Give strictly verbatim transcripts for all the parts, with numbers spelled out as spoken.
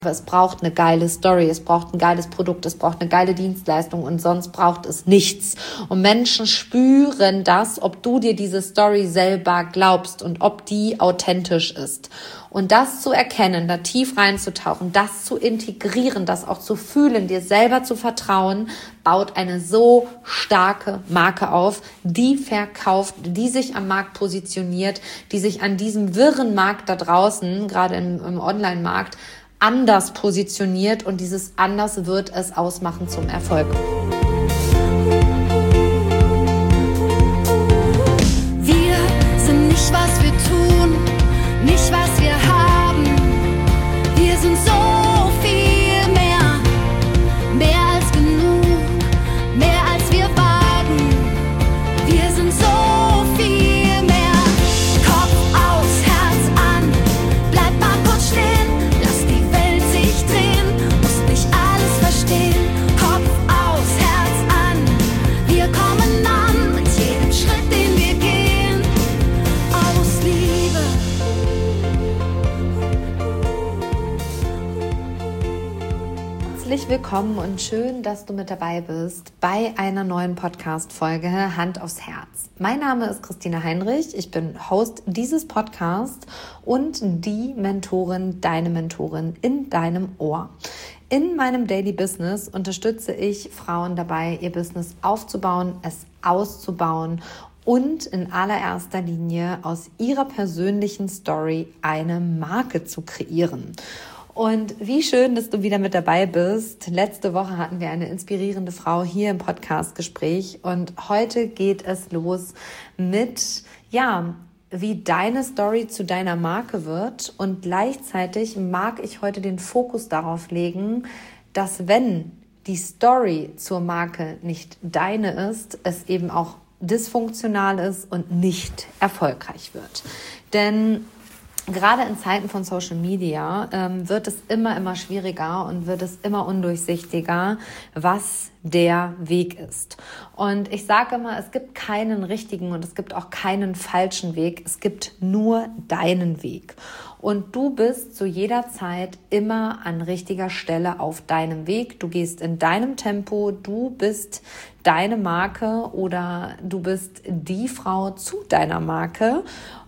Es braucht eine geile Story, es braucht ein geiles Produkt, es braucht eine geile Dienstleistung und sonst braucht es nichts. Und Menschen spüren das, ob du dir diese Story selber glaubst und ob die authentisch ist. Und das zu erkennen, da tief reinzutauchen, das zu integrieren, das auch zu fühlen, dir selber zu vertrauen, baut eine so starke Marke auf, die verkauft, die sich am Markt positioniert, die sich an diesem wirren Markt da draußen, gerade im, im Online-Markt, anders positioniert, und dieses anders wird es ausmachen zum Erfolg. Wir sind nicht, was wir tun, nicht, was wir haben. Wir sind so viel mehr, mehr als genug, mehr als wir wagen. Wir sind so viel mehr. Kopf aus, Herz an, bleib mal kurz stehen. Kopf aus, Herz an, wir kommen an mit jedem Schritt, den wir gehen, aus Liebe. Herzlich willkommen und schön, dass du mit dabei bist bei einer neuen Podcast-Folge Hand aufs Herz. Mein Name ist Christina Heinrich, ich bin Host dieses Podcasts und die Mentorin, deine Mentorin in deinem Ohr. In meinem Daily Business unterstütze ich Frauen dabei, ihr Business aufzubauen, es auszubauen und in allererster Linie aus ihrer persönlichen Story eine Marke zu kreieren. Und wie schön, dass du wieder mit dabei bist. Letzte Woche hatten wir eine inspirierende Frau hier im Podcast-Gespräch und heute geht es los mit, ja, wie deine Story zu deiner Marke wird, und gleichzeitig mag ich heute den Fokus darauf legen, dass wenn die Story zur Marke nicht deine ist, es eben auch dysfunktional ist und nicht erfolgreich wird. Denn gerade in Zeiten von Social Media ähm, wird es immer, immer schwieriger und wird es immer undurchsichtiger, was der Weg ist. Und ich sage immer, es gibt keinen richtigen und es gibt auch keinen falschen Weg. Es gibt nur deinen Weg. Und du bist zu jeder Zeit immer an richtiger Stelle auf deinem Weg. Du gehst in deinem Tempo, du bist deine Marke oder du bist die Frau zu deiner Marke.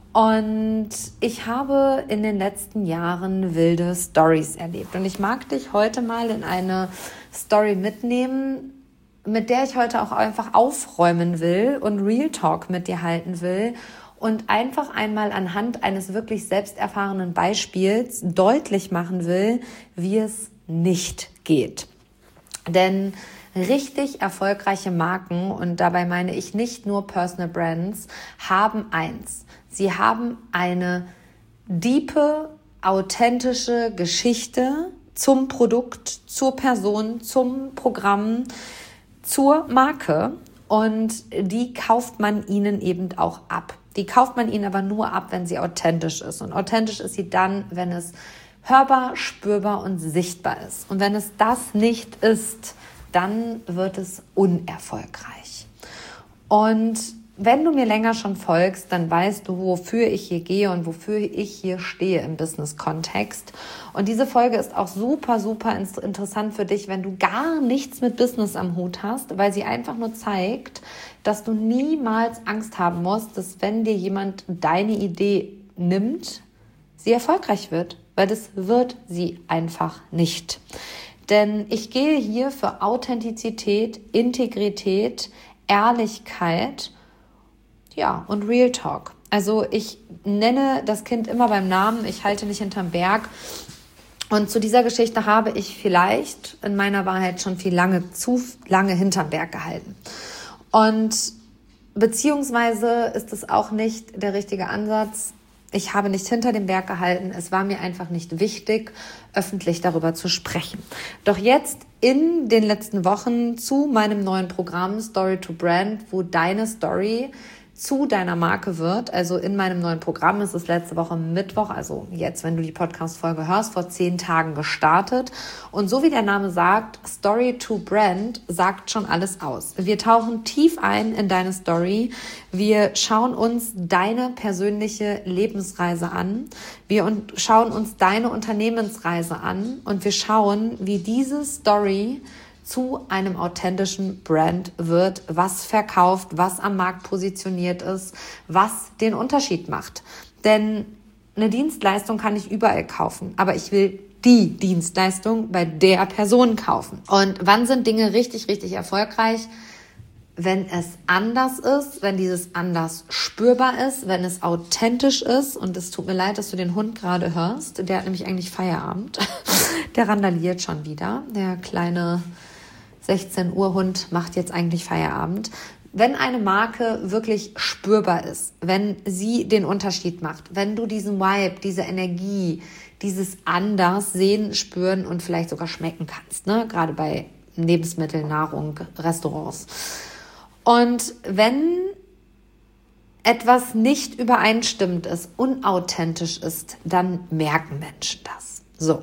Und ich habe in den letzten Jahren wilde Stories erlebt. Und ich mag dich heute mal in eine Story mitnehmen, mit der ich heute auch einfach aufräumen will und Real Talk mit dir halten will und einfach einmal anhand eines wirklich selbsterfahrenen Beispiels deutlich machen will, wie es nicht geht. Denn richtig erfolgreiche Marken, und dabei meine ich nicht nur Personal Brands, haben eins. Sie haben eine diepe, authentische Geschichte zum Produkt, zur Person, zum Programm, zur Marke, und die kauft man ihnen eben auch ab. Die kauft man ihnen aber nur ab, wenn sie authentisch ist. Und authentisch ist sie dann, wenn es hörbar, spürbar und sichtbar ist. Und wenn es das nicht ist, dann wird es unerfolgreich. Und wenn du mir länger schon folgst, dann weißt du, wofür ich hier gehe und wofür ich hier stehe im Business-Kontext. Und diese Folge ist auch super, super interessant für dich, wenn du gar nichts mit Business am Hut hast, weil sie einfach nur zeigt, dass du niemals Angst haben musst, dass wenn dir jemand deine Idee nimmt, sie erfolgreich wird, weil das wird sie einfach nicht. Denn ich gehe hier für Authentizität, Integrität, Ehrlichkeit, ja, und Real Talk. Also ich nenne das Kind immer beim Namen, ich halte nicht hinterm Berg. Und zu dieser Geschichte habe ich vielleicht in meiner Wahrheit schon viel lange, zu lange hinterm Berg gehalten. Und beziehungsweise ist es auch nicht der richtige Ansatz. Ich habe nicht hinter dem Berg gehalten. Es war mir einfach nicht wichtig, öffentlich darüber zu sprechen. Doch jetzt in den letzten Wochen zu meinem neuen Programm Story to Brand, wo deine Story zu deiner Marke wird. Also in meinem neuen Programm ist es letzte Woche Mittwoch, also jetzt, wenn du die Podcast-Folge hörst, vor zehn Tagen gestartet. Und so wie der Name sagt, Story to Brand sagt schon alles aus. Wir tauchen tief ein in deine Story. Wir schauen uns deine persönliche Lebensreise an. Wir schauen uns deine Unternehmensreise an und wir schauen, wie diese Story zu einem authentischen Brand wird, was verkauft, was am Markt positioniert ist, was den Unterschied macht. Denn eine Dienstleistung kann ich überall kaufen, aber ich will die Dienstleistung bei der Person kaufen. Und wann sind Dinge richtig, richtig erfolgreich? Wenn es anders ist, wenn dieses anders spürbar ist, wenn es authentisch ist. Und es tut mir leid, dass du den Hund gerade hörst. Der hat nämlich eigentlich Feierabend. Der randaliert schon wieder. Der kleine sechzehn Uhr Hund macht jetzt eigentlich Feierabend. Wenn eine Marke wirklich spürbar ist, wenn sie den Unterschied macht, wenn du diesen Vibe, diese Energie, dieses anders sehen, spüren und vielleicht sogar schmecken kannst, ne? Gerade bei Lebensmitteln, Nahrung, Restaurants. Und wenn etwas nicht übereinstimmend ist, unauthentisch ist, dann merken Menschen das. So.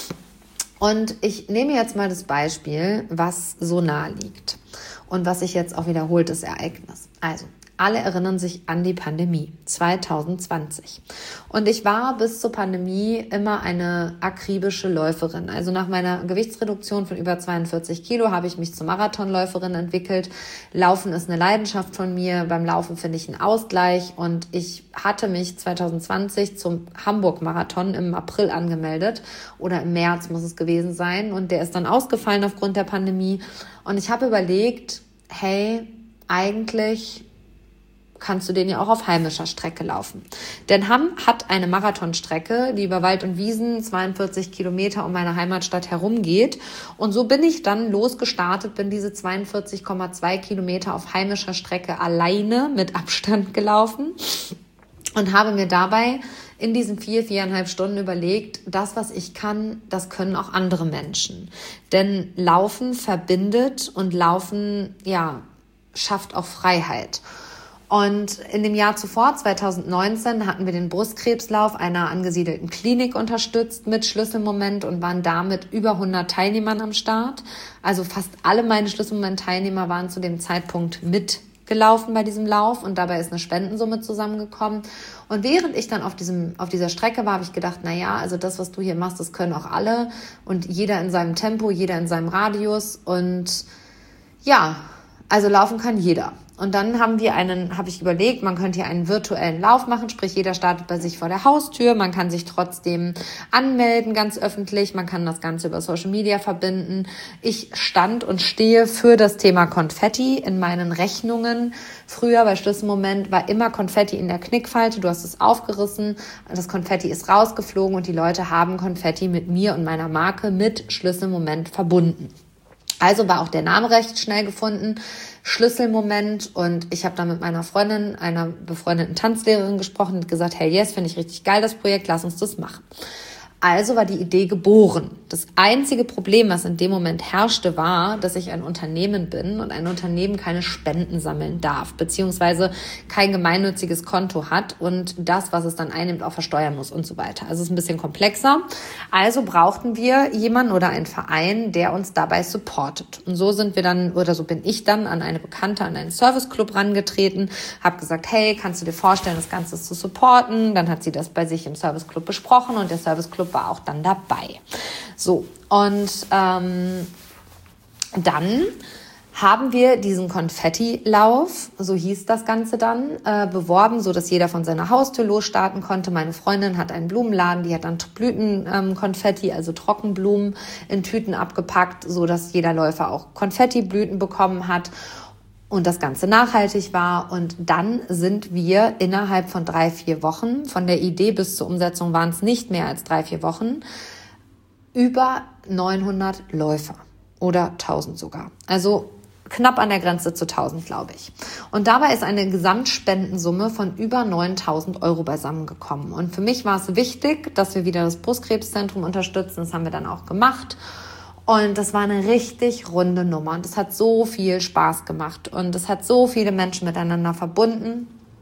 Und ich nehme jetzt mal das Beispiel, was so nahe liegt und was sich jetzt auch wiederholtes Ereignis. Also, alle erinnern sich an die Pandemie zwanzig zwanzig. Und ich war bis zur Pandemie immer eine akribische Läuferin. Also nach meiner Gewichtsreduktion von über zweiundvierzig Kilo habe ich mich zur Marathonläuferin entwickelt. Laufen ist eine Leidenschaft von mir. Beim Laufen finde ich einen Ausgleich. Und ich hatte mich zwanzig zwanzig zum Hamburg-Marathon im April angemeldet. Oder im März muss es gewesen sein. Und der ist dann ausgefallen aufgrund der Pandemie. Und ich habe überlegt, hey, eigentlich kannst du den ja auch auf heimischer Strecke laufen. Denn Hamm hat eine Marathonstrecke, die über Wald und Wiesen zweiundvierzig Kilometer um meine Heimatstadt herumgeht. Und so bin ich dann losgestartet, bin diese zweiundvierzig Komma zwei Kilometer auf heimischer Strecke alleine mit Abstand gelaufen und habe mir dabei in diesen vier, viereinhalb Stunden überlegt, das, was ich kann, das können auch andere Menschen. Denn Laufen verbindet und Laufen, ja, schafft auch Freiheit. Und in dem Jahr zuvor, zwanzig neunzehn, hatten wir den Brustkrebslauf einer angesiedelten Klinik unterstützt mit Schlüsselmoment und waren damit über hundert Teilnehmern am Start. Also fast alle meine Schlüsselmoment-Teilnehmer waren zu dem Zeitpunkt mitgelaufen bei diesem Lauf und dabei ist eine Spendensumme zusammengekommen. Und während ich dann auf diesem, auf dieser Strecke war, habe ich gedacht, na ja, also das, was du hier machst, das können auch alle und jeder in seinem Tempo, jeder in seinem Radius und ja, also laufen kann jeder. Und dann haben wir einen, habe ich überlegt, man könnte hier einen virtuellen Lauf machen, sprich jeder startet bei sich vor der Haustür, man kann sich trotzdem anmelden, ganz öffentlich, man kann das Ganze über Social Media verbinden. Ich stand und stehe für das Thema Konfetti in meinen Rechnungen. Früher bei Schlüsselmoment war immer Konfetti in der Knickfalte, du hast es aufgerissen, das Konfetti ist rausgeflogen und die Leute haben Konfetti mit mir und meiner Marke mit Schlüsselmoment verbunden. Also war auch der Name recht schnell gefunden, Schlüsselmoment, und ich habe dann mit meiner Freundin, einer befreundeten Tanzlehrerin gesprochen und gesagt, hey, yes, finde ich richtig geil, das Projekt, lass uns das machen. Also war die Idee geboren. Das einzige Problem, was in dem Moment herrschte, war, dass ich ein Unternehmen bin und ein Unternehmen keine Spenden sammeln darf, beziehungsweise kein gemeinnütziges Konto hat und das, was es dann einnimmt, auch versteuern muss und so weiter. Also es ist ein bisschen komplexer. Also brauchten wir jemanden oder einen Verein, der uns dabei supportet. Und so sind wir dann, oder so bin ich dann an eine Bekannte, an einen Serviceclub rangetreten, habe gesagt, hey, kannst du dir vorstellen, das Ganze zu supporten? Dann hat sie das bei sich im Serviceclub besprochen und der Serviceclub war auch dann dabei. So, und ähm, dann haben wir diesen Konfettilauf, so hieß das Ganze dann, äh, beworben, so dass jeder von seiner Haustür losstarten konnte. Meine Freundin hat einen Blumenladen, die hat dann Blütenkonfetti, ähm, also Trockenblumen in Tüten abgepackt, so dass jeder Läufer auch Konfettiblüten bekommen hat und das Ganze nachhaltig war. Und dann sind wir innerhalb von drei, vier Wochen, von der Idee bis zur Umsetzung waren es nicht mehr als drei, vier Wochen, über neunhundert Läufer oder tausend sogar. Also knapp an der Grenze zu tausend, glaube ich. Und dabei ist eine Gesamtspendensumme von über neuntausend Euro beisammengekommen. Und für mich war es wichtig, dass wir wieder das Brustkrebszentrum unterstützen. Das haben wir dann auch gemacht. Und das war eine richtig runde Nummer. Und es hat so viel Spaß gemacht. Und es hat so viele Menschen miteinander verbunden.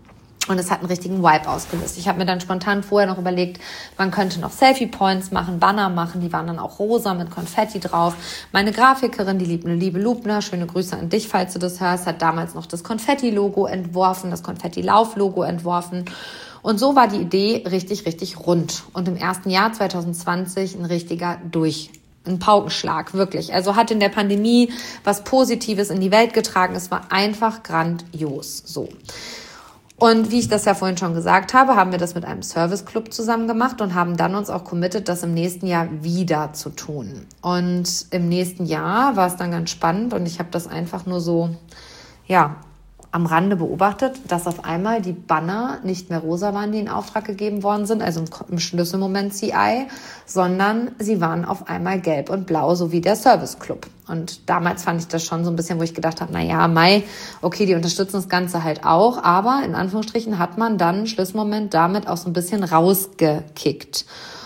Und es hat einen richtigen Vibe ausgelöst. Ich habe mir dann spontan vorher noch überlegt, man könnte noch Selfie-Points machen, Banner machen. Die waren dann auch rosa mit Konfetti drauf. Meine Grafikerin, die liebe, liebe Lubner, schöne Grüße an dich, falls du das hörst, hat damals noch das Konfetti-Logo entworfen, das Konfetti-Lauf-Logo entworfen. Und so war die Idee richtig, richtig rund. Und im ersten Jahr zwanzig zwanzig ein richtiger Durch. Ein Paukenschlag, wirklich. Also hat in der Pandemie was Positives in die Welt getragen. Es war einfach grandios. So. Und wie ich das ja vorhin schon gesagt habe, haben wir das mit einem Service-Club zusammen gemacht und haben dann uns auch committed, das im nächsten Jahr wieder zu tun. Und im nächsten Jahr war es dann ganz spannend und ich habe das einfach nur so, ja, am Rande beobachtet, dass auf einmal die Banner nicht mehr rosa waren, die in Auftrag gegeben worden sind, also im Schlüsselmoment C I, sondern sie waren auf einmal gelb und blau, so wie der Service Club. Und damals fand ich das schon so ein bisschen, wo ich gedacht habe, na ja, Mai, okay, die unterstützen das Ganze halt auch, aber in Anführungsstrichen hat man dann Schlussmoment damit auch so ein bisschen rausgekickt.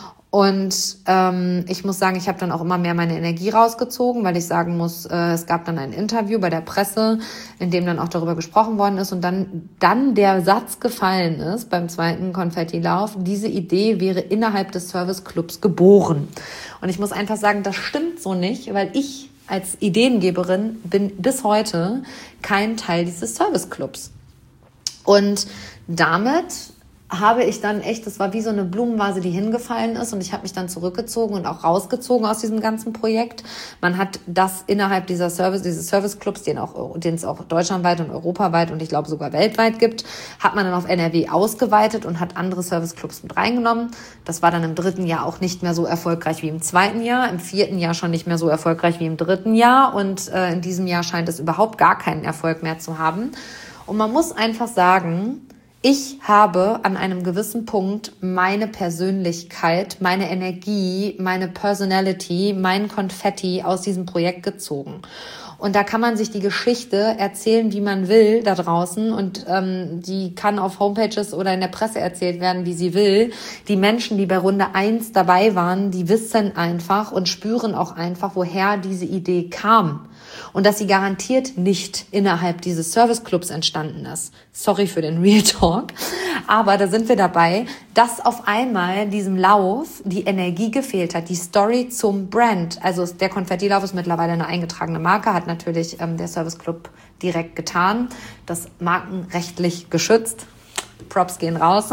Und ähm, ich muss sagen, ich habe dann auch immer mehr meine Energie rausgezogen, weil ich sagen muss, äh, es gab dann ein Interview bei der Presse, in dem dann auch darüber gesprochen worden ist und dann dann der Satz gefallen ist beim zweiten Konfettilauf, diese Idee wäre innerhalb des Service Clubs geboren. Und ich muss einfach sagen, das stimmt so nicht, weil ich als Ideengeberin bin bis heute kein Teil dieses Service Clubs. Und damit habe ich dann echt, das war wie so eine Blumenvase, die hingefallen ist und ich habe mich dann zurückgezogen und auch rausgezogen aus diesem ganzen Projekt. Man hat das innerhalb dieser Service, dieses Service-Clubs, den auch, den es auch deutschlandweit und europaweit und ich glaube sogar weltweit gibt, hat man dann auf N R W ausgeweitet und hat andere Service-Clubs mit reingenommen. Das war dann im dritten Jahr auch nicht mehr so erfolgreich wie im zweiten Jahr, im vierten Jahr schon nicht mehr so erfolgreich wie im dritten Jahr und äh, in diesem Jahr scheint es überhaupt gar keinen Erfolg mehr zu haben. Und man muss einfach sagen, ich habe an einem gewissen Punkt meine Persönlichkeit, meine Energie, meine Personality, mein Konfetti aus diesem Projekt gezogen. Und da kann man sich die Geschichte erzählen, wie man will da draußen und ähm, die kann auf Homepages oder in der Presse erzählt werden, wie sie will. Die Menschen, die bei Runde eins dabei waren, die wissen einfach und spüren auch einfach, woher diese Idee kam. Und dass sie garantiert nicht innerhalb dieses Service-Clubs entstanden ist. Sorry für den Real Talk. Aber da sind wir dabei, dass auf einmal diesem Lauf die Energie gefehlt hat, die Story zum Brand. Also der Konfettilauf ist mittlerweile eine eingetragene Marke, hat natürlich ähm, der Service-Club direkt getan. Das markenrechtlich geschützt. Props gehen raus.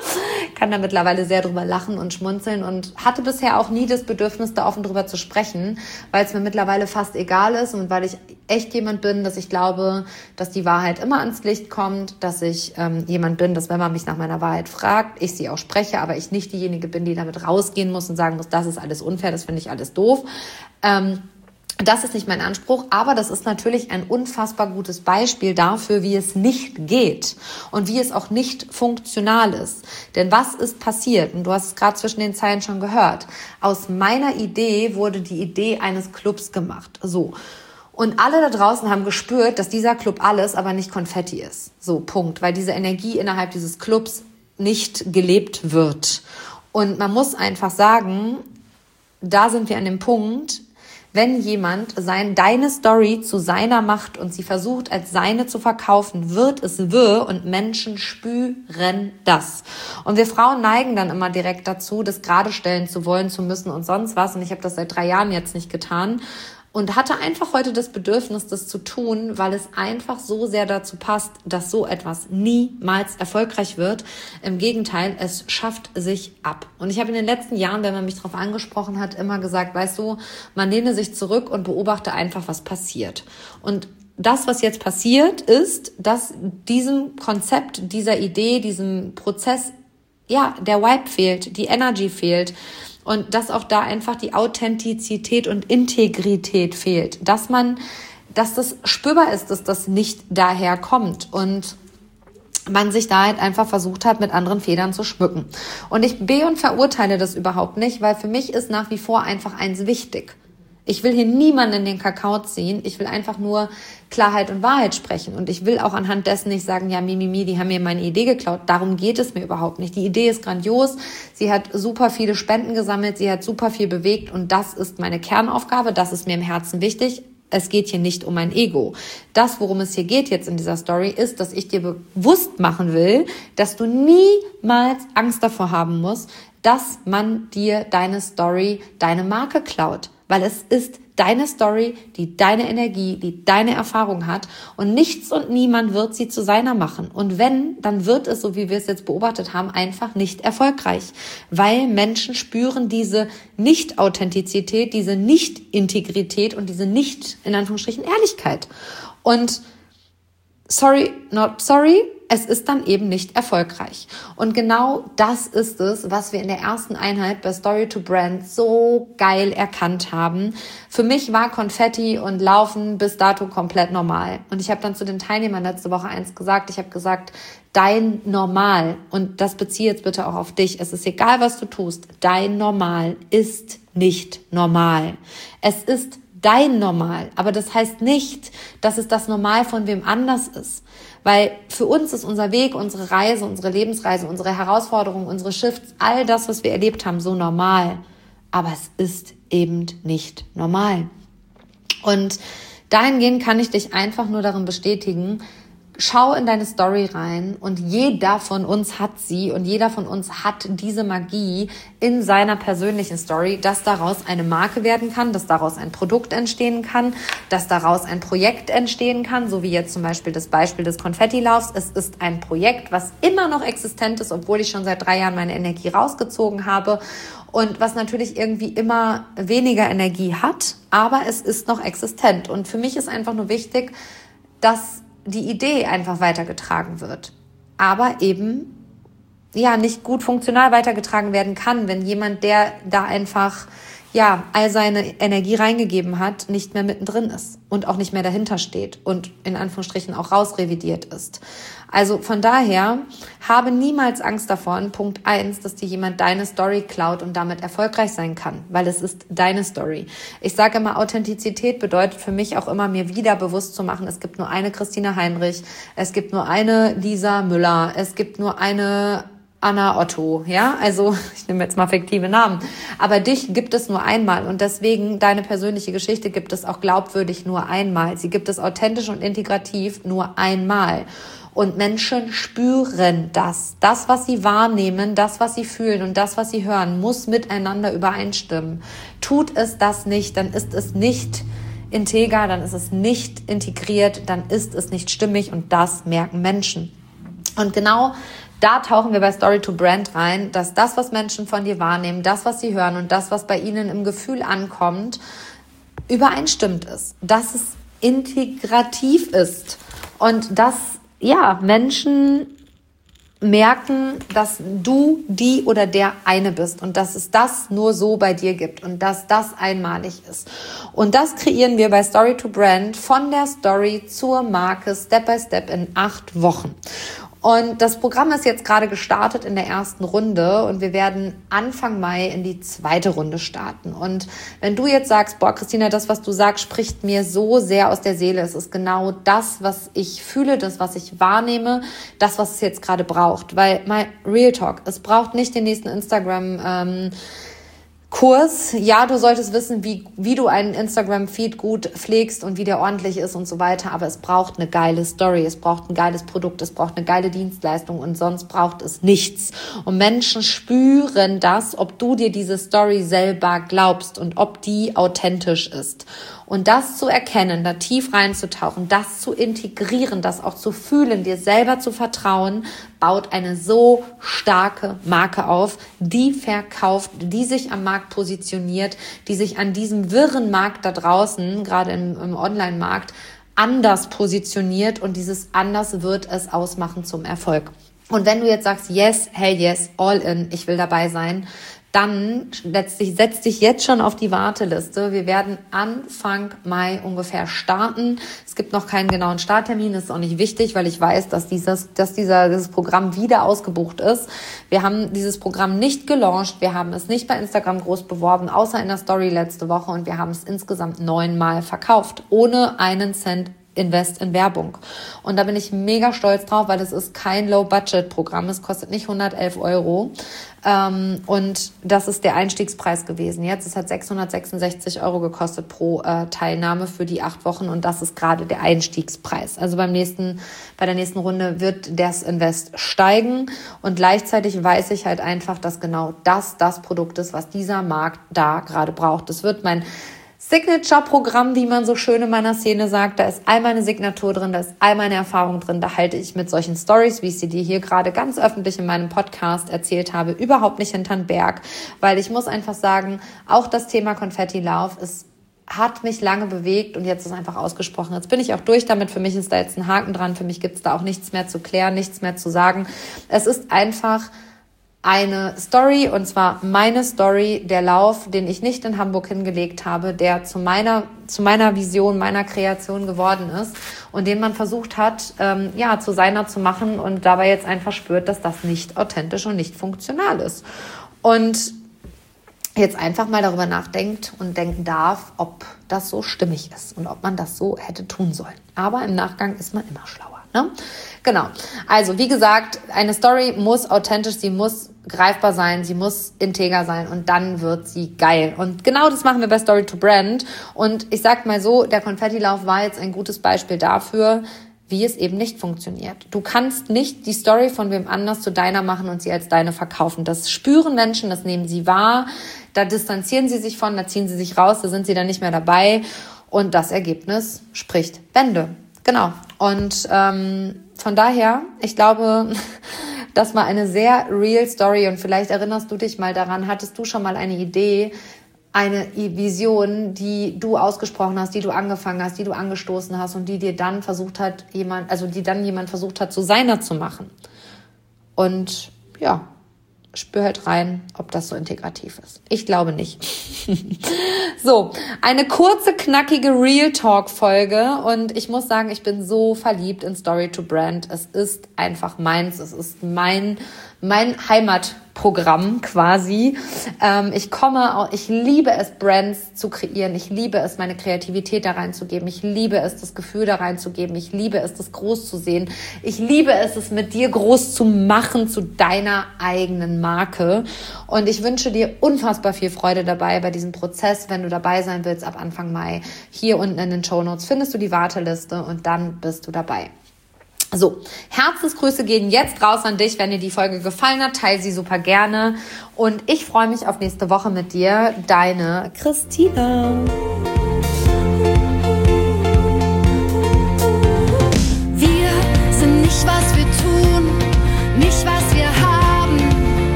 Kann da mittlerweile sehr drüber lachen und schmunzeln und hatte bisher auch nie das Bedürfnis, da offen drüber zu sprechen, weil es mir mittlerweile fast egal ist und weil ich echt jemand bin, dass ich glaube, dass die Wahrheit immer ans Licht kommt, dass ich ähm, jemand bin, dass wenn man mich nach meiner Wahrheit fragt, ich sie auch spreche, aber ich nicht diejenige bin, die damit rausgehen muss und sagen muss, das ist alles unfair, das finde ich alles doof. Ähm, Das ist nicht mein Anspruch, aber das ist natürlich ein unfassbar gutes Beispiel dafür, wie es nicht geht und wie es auch nicht funktional ist. Denn was ist passiert? Und du hast es gerade zwischen den Zeilen schon gehört. Aus meiner Idee wurde die Idee eines Clubs gemacht. So. Und alle da draußen haben gespürt, dass dieser Club alles, aber nicht Konfetti ist. So, Punkt. Weil diese Energie innerhalb dieses Clubs nicht gelebt wird. Und man muss einfach sagen, da sind wir an dem Punkt, wenn jemand sein, deine Story zu seiner macht und sie versucht, als seine zu verkaufen, wird es wirr und Menschen spüren das. Und wir Frauen neigen dann immer direkt dazu, das gerade stellen zu wollen, zu müssen und sonst was. Und ich habe das seit drei Jahren jetzt nicht getan. Und hatte einfach heute das Bedürfnis, das zu tun, weil es einfach so sehr dazu passt, dass so etwas niemals erfolgreich wird. Im Gegenteil, es schafft sich ab. Und ich habe in den letzten Jahren, wenn man mich darauf angesprochen hat, immer gesagt, weißt du, man lehne sich zurück und beobachte einfach, was passiert. Und das, was jetzt passiert, ist, dass diesem Konzept, dieser Idee, diesem Prozess, ja, der Vibe fehlt, die Energy fehlt. Und dass auch da einfach die Authentizität und Integrität fehlt. Dass man, dass das spürbar ist, dass das nicht daher kommt. Und man sich da halt einfach versucht hat, mit anderen Federn zu schmücken. Und ich be- und verurteile das überhaupt nicht, weil für mich ist nach wie vor einfach eins wichtig. Ich will hier niemanden in den Kakao ziehen. Ich will einfach nur Klarheit und Wahrheit sprechen. Und ich will auch anhand dessen nicht sagen, ja, Mimimi, mi, mi, die haben mir meine Idee geklaut. Darum geht es mir überhaupt nicht. Die Idee ist grandios. Sie hat super viele Spenden gesammelt. Sie hat super viel bewegt. Und das ist meine Kernaufgabe. Das ist mir im Herzen wichtig. es geht hier nicht um mein Ego. Das, worum es hier geht jetzt in dieser Story, ist, dass ich dir bewusst machen will, dass du niemals Angst davor haben musst, dass man dir deine Story, deine Marke klaut. Weil es ist deine Story, die deine Energie, die deine Erfahrung hat und nichts und niemand wird sie zu seiner machen. Und wenn, dann wird es, so wie wir es jetzt beobachtet haben, einfach nicht erfolgreich. Weil Menschen spüren diese Nicht-Authentizität, diese Nicht-Integrität und diese Nicht, in Anführungsstrichen, Ehrlichkeit. Und sorry, not sorry, es ist dann eben nicht erfolgreich. Und genau das ist es, was wir in der ersten Einheit bei Story to Brand so geil erkannt haben. Für mich war Konfetti und Laufen bis dato komplett normal. Und ich habe dann zu den Teilnehmern letzte Woche eins gesagt. Ich habe gesagt, dein Normal, und das beziehe jetzt bitte auch auf dich, es ist egal, was du tust, dein Normal ist nicht normal. Es ist dein Normal, aber das heißt nicht, dass es das Normal von wem anders ist. Weil für uns ist unser Weg, unsere Reise, unsere Lebensreise, unsere Herausforderungen, unsere Shifts, all das, was wir erlebt haben, so normal. Aber es ist eben nicht normal. Und dahingehend kann ich dich einfach nur darin bestätigen, schau in deine Story rein und jeder von uns hat sie und jeder von uns hat diese Magie in seiner persönlichen Story, dass daraus eine Marke werden kann, dass daraus ein Produkt entstehen kann, dass daraus ein Projekt entstehen kann, so wie jetzt zum Beispiel das Beispiel des Konfettilaufs. Es ist ein Projekt, was immer noch existent ist, obwohl ich schon seit drei Jahren meine Energie rausgezogen habe und was natürlich irgendwie immer weniger Energie hat, aber es ist noch existent. Und für mich ist einfach nur wichtig, dass die Idee einfach weitergetragen wird, aber eben ja nicht gut funktional weitergetragen werden kann, wenn jemand, der da einfach ja all seine Energie reingegeben hat, nicht mehr mittendrin ist und auch nicht mehr dahinter steht und in Anführungsstrichen auch rausrevidiert ist. Also von daher habe niemals Angst davor, Punkt eins, dass dir jemand deine Story klaut und damit erfolgreich sein kann, weil es ist deine Story. Ich sage immer, Authentizität bedeutet für mich auch immer, mir wieder bewusst zu machen, es gibt nur eine Christina Heinrich, es gibt nur eine Lisa Müller, es gibt nur eine Anna Otto, ja, also ich nehme jetzt mal fiktive Namen, aber dich gibt es nur einmal und deswegen deine persönliche Geschichte gibt es auch glaubwürdig nur einmal. Sie gibt es authentisch und integrativ nur einmal. Und Menschen spüren das. Das, was sie wahrnehmen, das, was sie fühlen und das, was sie hören, muss miteinander übereinstimmen. Tut es das nicht, dann ist es nicht integer, dann ist es nicht integriert, dann ist es nicht stimmig und das merken Menschen. Und genau da tauchen wir bei Story to Brand rein, dass das, was Menschen von dir wahrnehmen, das, was sie hören und das, was bei ihnen im Gefühl ankommt, übereinstimmt ist. Dass es integrativ ist und dass ja Menschen merken, dass du die oder der eine bist und dass es das nur so bei dir gibt und dass das einmalig ist. Und das kreieren wir bei Story to Brand von der Story zur Marke Step by Step in acht Wochen. Und das Programm ist jetzt gerade gestartet in der ersten Runde und wir werden Anfang Mai in die zweite Runde starten. Und wenn du jetzt sagst, boah, Christina, das, was du sagst, spricht mir so sehr aus der Seele. Es ist genau das, was ich fühle, das, was ich wahrnehme, das, was es jetzt gerade braucht. Weil, my Real Talk, es braucht nicht den nächsten Instagram, ähm, Kurs. Ja, du solltest wissen, wie wie du einen Instagram-Feed gut pflegst und wie der ordentlich ist und so weiter, aber es braucht eine geile Story, es braucht ein geiles Produkt, es braucht eine geile Dienstleistung und sonst braucht es nichts. Und Menschen spüren das, ob du dir diese Story selber glaubst und ob die authentisch ist. Und das zu erkennen, da tief reinzutauchen, das zu integrieren, das auch zu fühlen, dir selber zu vertrauen, baut eine so starke Marke auf, die verkauft, die sich am Markt positioniert, die sich an diesem wirren Markt da draußen, gerade im, im Online-Markt, anders positioniert und dieses anders wird es ausmachen zum Erfolg. Und wenn du jetzt sagst, yes, hell yes, all in, ich will dabei sein, dann setz dich, setz dich jetzt schon auf die Warteliste. Wir werden Anfang Mai ungefähr starten. Es gibt noch keinen genauen Starttermin, das ist auch nicht wichtig, weil ich weiß, dass dieses, dass dieser, dieses Programm wieder ausgebucht ist. Wir haben dieses Programm nicht gelauncht, wir haben es nicht bei Instagram groß beworben, außer in der Story letzte Woche und wir haben es insgesamt neunmal verkauft, ohne einen Cent Invest in Werbung. Und da bin ich mega stolz drauf, weil es ist kein Low-Budget-Programm. Es kostet nicht hundertelf Euro. Ähm, und das ist der Einstiegspreis gewesen. Jetzt, es hat sechshundertsechsundsechzig Euro gekostet pro äh, Teilnahme für die acht Wochen. Und das ist gerade der Einstiegspreis. Also beim nächsten, bei der nächsten Runde wird das Invest steigen. Und gleichzeitig weiß ich halt einfach, dass genau das das Produkt ist, was dieser Markt da gerade braucht. Das wird mein Signature-Programm, wie man so schön in meiner Szene sagt. Da ist all meine Signatur drin, da ist all meine Erfahrung drin. Da halte ich mit solchen Stories, wie ich sie dir hier gerade ganz öffentlich in meinem Podcast erzählt habe, überhaupt nicht hinterm Berg. Weil ich muss einfach sagen, auch das Thema Konfetti-Lauf ist hat mich lange bewegt und jetzt ist einfach ausgesprochen. Jetzt bin ich auch durch damit. Für mich ist da jetzt ein Haken dran. Für mich gibt es da auch nichts mehr zu klären, nichts mehr zu sagen. Es ist einfach eine Story, und zwar meine Story, der Lauf, den ich nicht in Hamburg hingelegt habe, der zu meiner zu meiner Vision, meiner Kreation geworden ist und den man versucht hat, ähm, ja, zu seiner zu machen und dabei jetzt einfach spürt, dass das nicht authentisch und nicht funktional ist. Und jetzt einfach mal darüber nachdenkt und denken darf, ob das so stimmig ist und ob man das so hätte tun sollen. Aber im Nachgang ist man immer schlauer, ne? Genau. Also, wie gesagt, eine Story muss authentisch, sie muss greifbar sein, sie muss integer sein und dann wird sie geil. Und genau das machen wir bei Story to Brand. Und ich sag mal so, der Konfettilauf war jetzt ein gutes Beispiel dafür, wie es eben nicht funktioniert. Du kannst nicht die Story von wem anders zu deiner machen und sie als deine verkaufen. Das spüren Menschen, das nehmen sie wahr, da distanzieren sie sich von, da ziehen sie sich raus, da sind sie dann nicht mehr dabei und das Ergebnis spricht Bände. Genau. Und ähm, von daher, ich glaube, das war eine sehr real Story und vielleicht erinnerst du dich mal daran, hattest du schon mal eine Idee, eine Vision, die du ausgesprochen hast, die du angefangen hast, die du angestoßen hast und die dir dann versucht hat, jemand, also die dann jemand versucht hat, zu seiner zu machen. Und ja, spür halt rein, ob das so integrativ ist. Ich glaube nicht. So, eine kurze, knackige Real Talk-Folge und ich muss sagen, ich bin so verliebt in Story to Brand. Es ist einfach meins, es ist mein, mein Heimatprogramm quasi. Ähm, ich komme, auch, ich liebe es, Brands zu kreieren. Ich liebe es, meine Kreativität da reinzugeben. Ich liebe es, das Gefühl da reinzugeben. Ich liebe es, das groß zu sehen. Ich liebe es, es mit dir groß zu machen zu deiner eigenen Marke. Und ich wünsche dir unfassbar viel Freude dabei bei diesem Prozess. Wenn du dabei sein willst, ab Anfang Mai, hier unten in den Shownotes findest du die Warteliste und dann bist du dabei. So, Herzensgrüße gehen jetzt raus an dich. Wenn dir die Folge gefallen hat, teile sie super gerne. Und ich freue mich auf nächste Woche mit dir. Deine Christina.